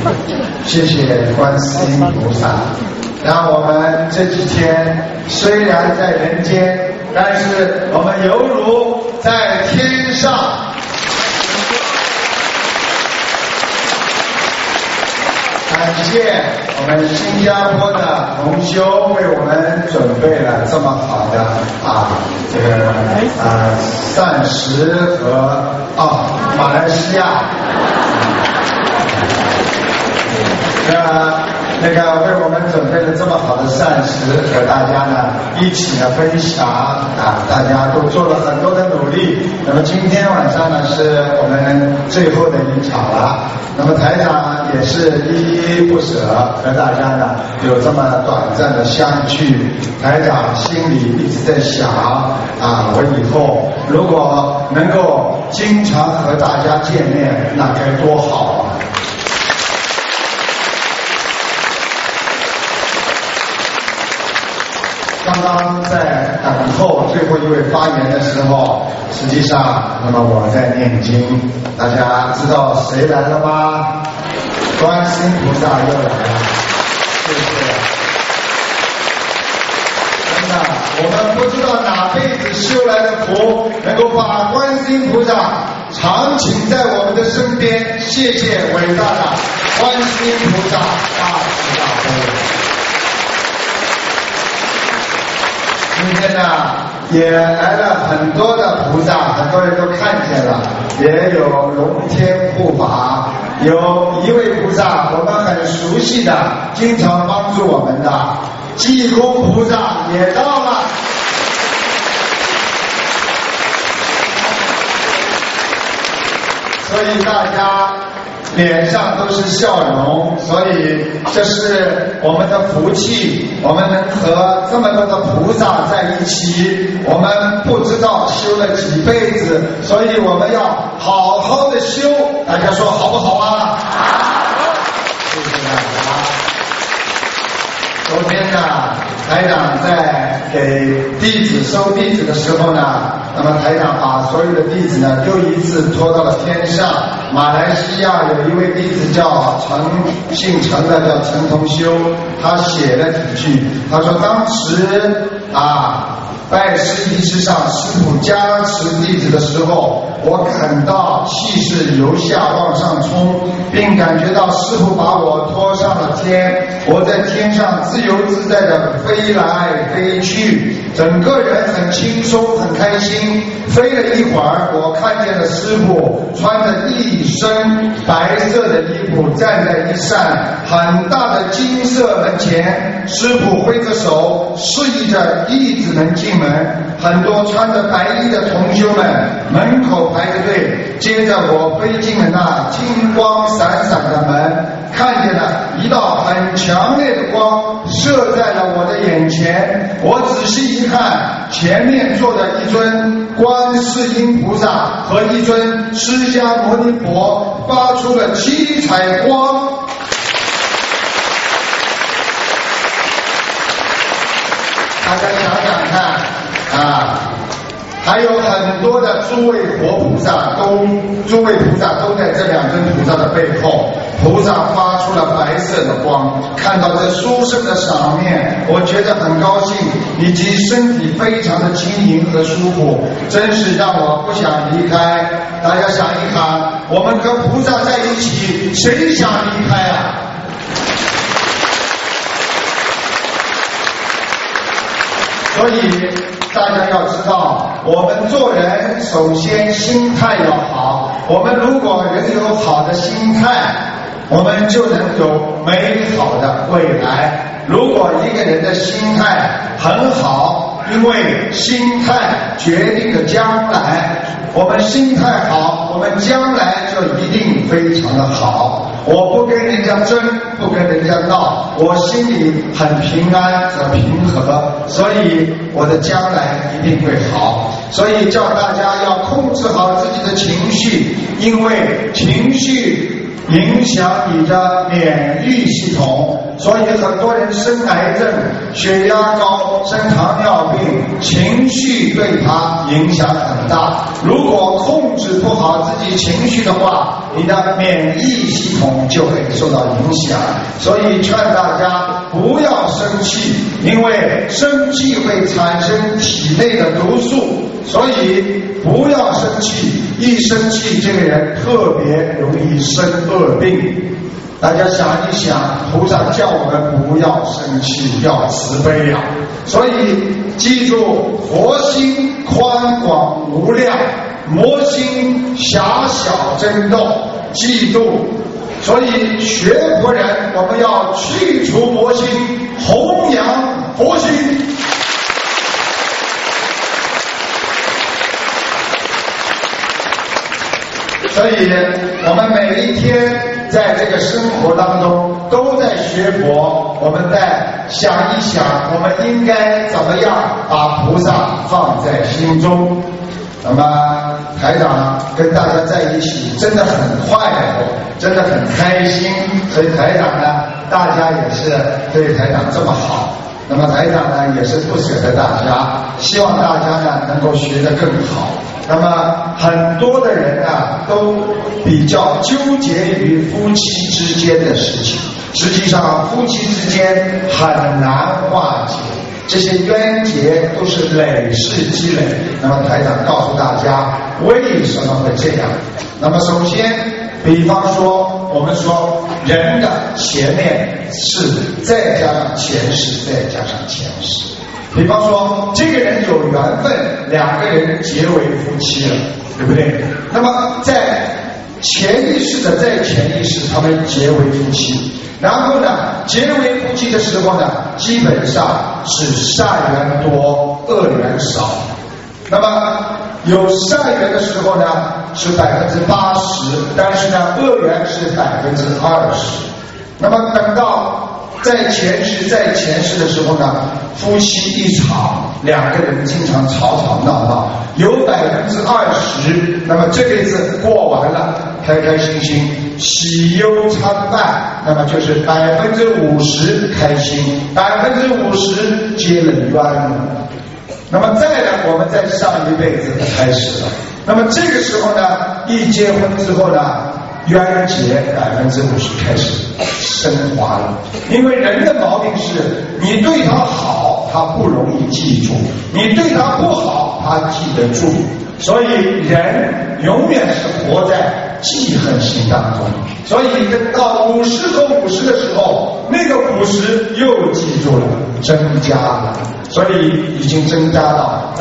谢谢观世音菩萨，让我们这几天虽然在人间，但是我们犹如在天上。感谢我们新加坡的同修为我们准备了这么好的膳食和马来西亚那个为我们准备了这么好的膳食，和大家呢一起的分享大家都做了很多的努力。那么今天晚上呢是我们最后的一场了，那么台长也是依依不舍和大家呢有这么短暂的相聚。台长心里一直在想我以后如果能够经常和大家见面，那该多好啊！刚刚在等候最后一位发言的时候，实际上那么我在念经，大家知道谁来了吗？观世音菩萨又来了，谢谢。真的，我们不知道哪辈子修来的福，能够把观世音菩萨常请在我们的身边。谢谢伟大的观世音菩萨大慈大悲。今天呢也来了很多的菩萨，很多人都看见了，也有龙天护法，有一位菩萨我们很熟悉的，经常帮助我们的济公菩萨也到了。所以大家脸上都是笑容，所以这是我们的福气，我们能和这么多的菩萨在一起，我们不知道修了几辈子，所以我们要好好的修，大家说好不好啊？谢谢大家。昨天呢，台长在给弟子收弟子的时候呢，那么台长把所有的弟子呢又一次拖到了天上。马来西亚有一位弟子叫姓陈的，叫陈同修，他写了几句，他说当时拜师仪式上师父加持弟子的时候，我感到气势由下往上冲，并感觉到师父把我拖上了天，我在天上自由自在的飞来飞去，整个人很轻松很开心。飞了一会儿，我看见了师父穿着一身白色的衣服，站在一扇很大的金色门前，师父挥着手示意着弟子们进门，很多穿着白衣的同修们门口排着队，接着我飞进了那金光闪闪的门，看见了一道很强烈的光射在了我的眼前，我仔细一看，前面坐着一尊观世音菩萨和一尊释迦牟尼佛，发出了七彩光。大家想想看还有很多的诸位佛菩萨诸位菩萨都在这两尊菩萨的背后，菩萨发出了白色的光，看到这殊胜的场面，我觉得很高兴，以及身体非常的轻盈和舒服，真是让我不想离开。大家想一想，我们和菩萨在一起，谁想离开啊？所以大家要知道，我们做人首先心态要好，我们如果人有好的心态，我们就能有美好的未来。如果一个人的心态很好，因为心态决定了将来，我们心态好，我们将来就一定非常的好。我不跟人家争，不跟人家闹，我心里很平安和平和，所以我的将来一定会好。所以叫大家要控制好自己的情绪，因为情绪影响你的免疫系统，所以很多人生癌症、血压高、生糖尿病，情绪对他影响很大。如果控制不好自己情绪的话，你的免疫系统就会受到影响。所以劝大家不要生气，因为生气会产生体内的毒素，所以不要生气。一生气，这个人特别容易生恶病。大家想一想，菩萨叫我们不要生气，要慈悲呀。所以记住，佛心宽广无量，魔心狭小争斗。记住，所以学佛人我们要去除魔心，弘扬佛心。所以我们每一天在这个生活当中都在学佛，我们在想一想我们应该怎么样把菩萨放在心中。那么台长跟大家在一起真的很快乐，真的很开心，所以台长呢，大家也是对台长这么好，那么台长呢也是不舍得大家，希望大家呢能够学得更好。那么很多的人啊都比较纠结于夫妻之间的事情，实际上夫妻之间很难化解，这些冤结都是累世积累。那么台长告诉大家为什么会这样。那么首先比方说我们说人的前面是再加上前世，再加上前世。比方说这个人有缘分，两个人结为夫妻了，对不对？那么在前一世的在前一世他们结为夫妻，然后呢结为夫妻的时候呢，基本上是善缘多恶缘少。那么有善缘的时候呢是80%，但是呢恶缘是20%。那么等到在前世的时候呢，夫妻一吵，两个人经常吵吵闹闹，有20%，那么这辈子过完了，开开心心，喜忧参半，那么就是50%开心，50%结了冤了。那么再来，我们在上一辈子开始了，那么这个时候呢，一结婚之后呢，冤结50%开始升华了。因为人的毛病是，你对他好他不容易记住，你对他不好他记得住，所以人永远是活在记恨心当中。所以等到50和50的时候，那个50又记住了，增加了，所以已经增加到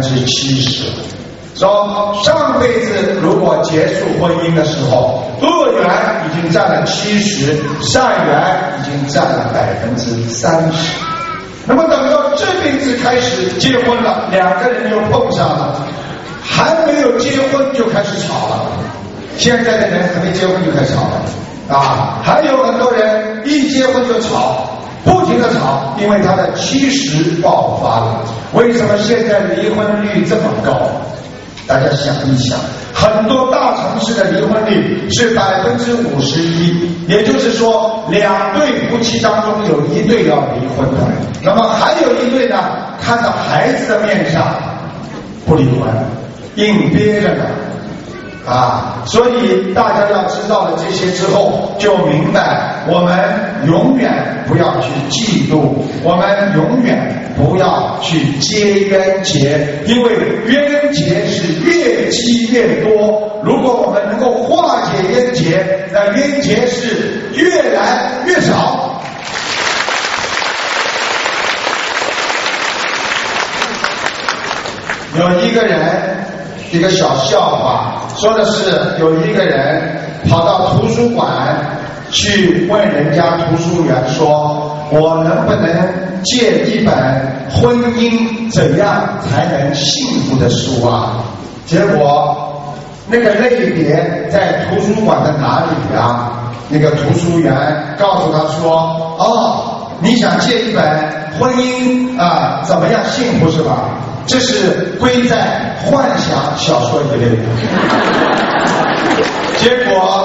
70%了。说上辈子如果结束婚姻的时候，恶缘已经占了70%，善缘已经占了30%。那么等到这辈子开始结婚了，两个人又碰上了，还没有结婚就开始吵了。现在的人还没结婚就开始吵了啊！还有很多人一结婚就吵，不停的吵，因为他的70爆发了。为什么现在离婚率这么高？大家想一想，很多大城市的离婚率是51%，也就是说2对夫妻当中有1对要离婚的，那么还有1对呢，看到孩子的面上不离婚，硬憋着呢啊！所以大家要知道了这些之后，就明白我们永远不要去嫉妒，我们永远不要去结冤结，因为冤结是越积越多。如果我们能够化解冤结，那冤结是越来越少。有一个人，一个小笑话，说的是有一个人跑到图书馆去问人家图书员说，我能不能借一本婚姻怎样才能幸福的书啊？结果那个类别在图书馆的哪里啊？那个图书员告诉他说，哦，你想借一本婚姻啊怎么样幸福是吧？这是归在幻想小说一类的。结果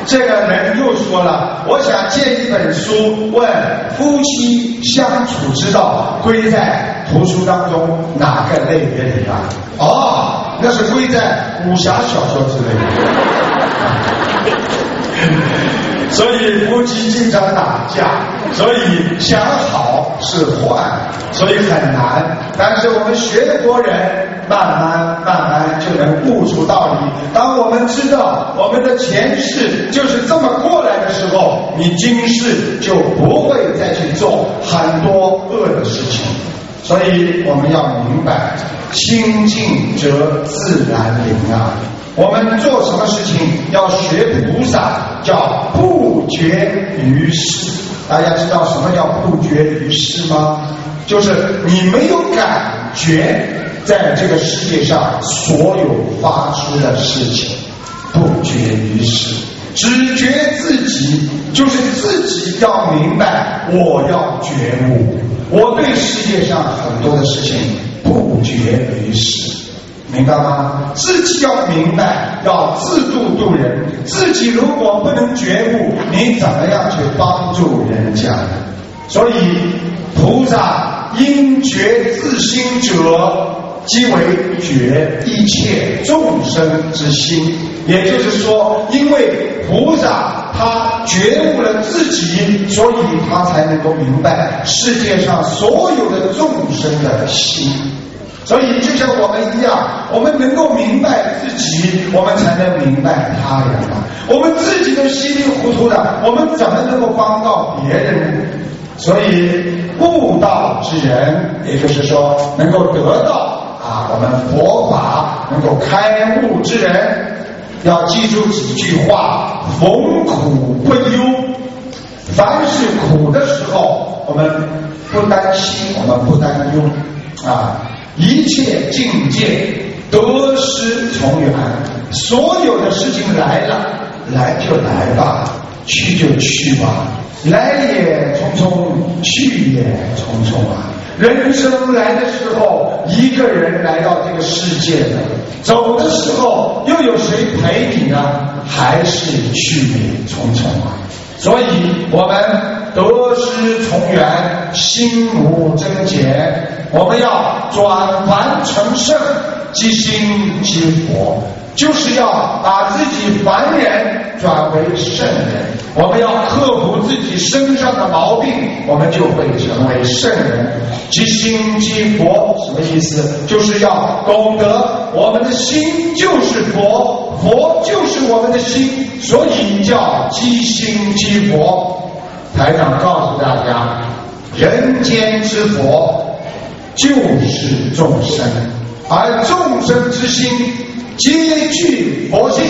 这个人又说了，我想借一本书问夫妻相处之道归在图书当中哪个类别里啊？哦，那是归在武侠小说之类的。所以夫妻经常打架，所以想好是坏，所以很难。但是我们学佛人慢慢就能悟出道理。当我们知道我们的前世就是这么过来的时候，你今世就不会再去做很多恶的事情。所以我们要明白，清净则自然灵啊。我们做什么事情要学菩萨，叫不觉于世。大家知道什么叫不觉于世吗？就是你没有感觉在这个世界上所有发出的事情，不觉于世。只觉自己，就是自己要明白，我要觉悟，我对世界上很多的事情不觉于世。明白吗？自己要明白，要自度度人。自己如果不能觉悟，你怎么样去帮助人家呢？所以菩萨因觉自心者，即为觉一切众生之心。也就是说，因为菩萨他觉悟了自己，所以他才能够明白世界上所有的众生的心。所以就像我们一样，我们能够明白自己，我们才能明白他人啊。我们自己都稀里糊涂的，我们怎么能够帮到别人呢？所以悟道之人，也就是说能够得到我们佛法能够开悟之人，要记住几句话：逢苦不忧。凡是苦的时候，我们不担心，我们不担忧一切境界得失从缘，所有的事情来了，来就来吧，去就去吧，来也匆匆，去也匆匆啊。人生来的时候，一个人来到这个世界的，走的时候又有谁陪你呢？还是去也匆匆啊。所以我们得失从缘，心无增减。我们要转凡成圣，即心即佛，就是要把自己凡人转为圣人。我们要克服自己身上的毛病，我们就会成为圣人。即心即佛什么意思？就是要懂得我们的心就是佛，佛就是我们的心，所以叫即心即佛。台长告诉大家，人间之佛就是众生，而众生之心皆具佛性。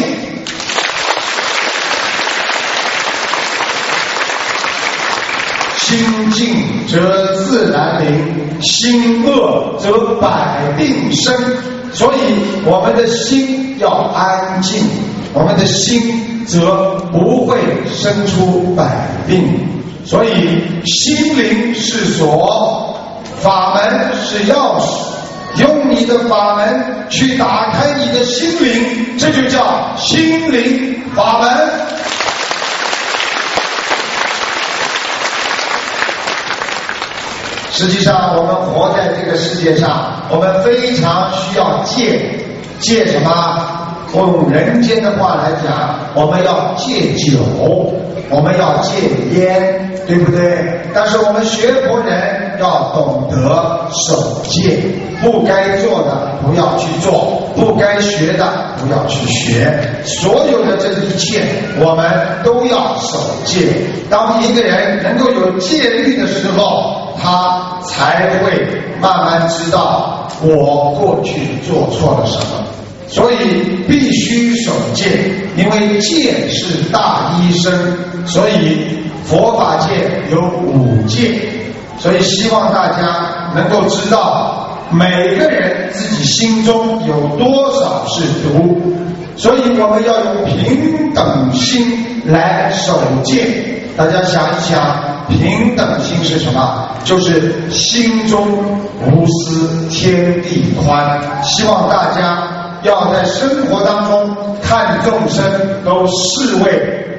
心静则自然灵，心恶则百病生。所以我们的心要安静，我们的心则不会生出百病。所以心灵是锁，法门是钥匙，用你的法门去打开你的心灵，这就叫心灵法门。实际上我们活在这个世界上，我们非常需要戒什么？用人间的话来讲，我们要戒酒，我们要戒烟，对不对？但是我们学佛人要懂得守戒，不该做的不要去做，不该学的不要去学，所有的这一切我们都要守戒。当一个人能够有戒律的时候，他才会慢慢知道我过去做错了什么。所以必须守戒，因为戒是大医生。所以佛法界有5戒，所以希望大家能够知道每个人自己心中有多少是毒，所以我们要用平等心来守戒。大家想一想，平等心是什么？就是心中无私，天地宽。希望大家要在生活当中看众生都视为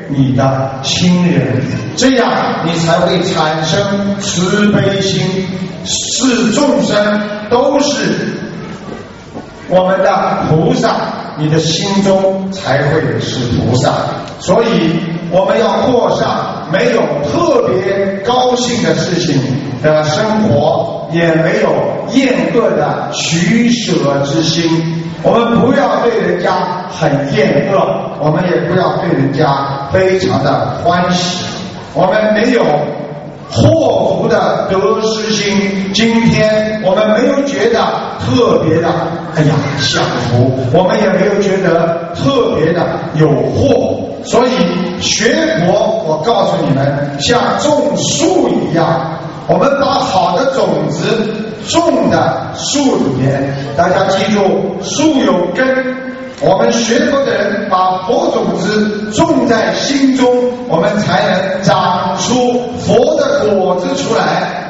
你的亲人，这样你才会产生慈悲心，视众生都是我们的菩萨，你的心中才会是菩萨。所以我们要过上没有特别高兴的事情的生活，也没有厌恶的取舍之心。我们不要对人家很厌恶，我们也不要对人家非常的欢喜。我们没有祸福的得失心，今天我们没有觉得特别的享福，我们也没有觉得特别的有祸。所以学佛，我告诉你们，像种树一样，我们把好的种子种在树里面。大家记住，树有根，我们学佛的人把佛种子种在心中，我们才能长出佛的果子出来。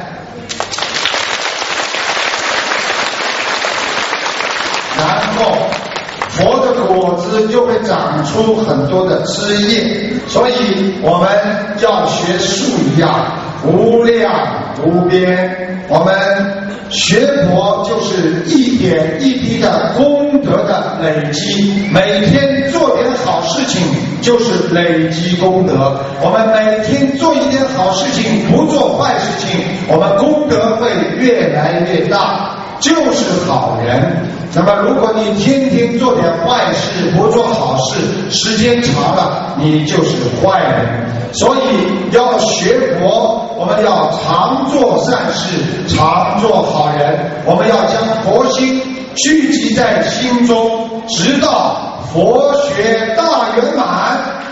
然后佛的果子就会长出很多的枝叶，所以我们要学树一样无量无边。我们学佛就是一点一滴的功德的累积，每天做点好事情就是累积功德。我们每天做一点好事情，不做坏事情，我们功德会越来越大，就是好人。那么如果你天天做点坏事，不做好事，时间长了你就是坏人。所以要学佛，我们要常做善事，常做好人。我们要将佛心聚集在心中，直到佛学大圆满。